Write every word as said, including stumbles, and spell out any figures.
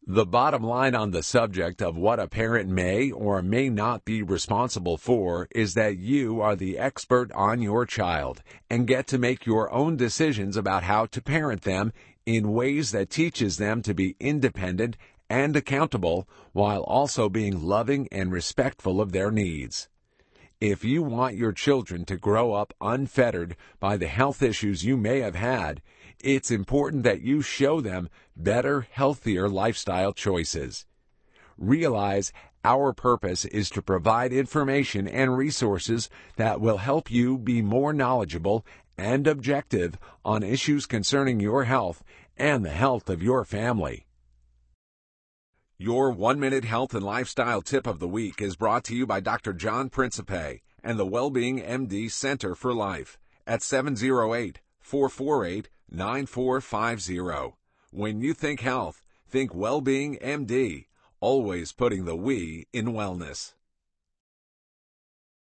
The bottom line on the subject of what a parent may or may not be responsible for is that you are the expert on your child and get to make your own decisions about how to parent them in ways that teaches them to be independent and accountable while also being loving and respectful of their needs. If you want your children to grow up unfettered by the health issues you may have had, it's important that you show them better, healthier lifestyle choices. Realize our purpose is to provide information and resources that will help you be more knowledgeable and objective on issues concerning your health and the health of your family. Your one-minute health and lifestyle tip of the week is brought to you by Doctor John Principe and the Wellbeing M D Center for Life at seven oh eight, four four eight, nine four five zero. When you think health, think Wellbeing M D, always putting the we in wellness.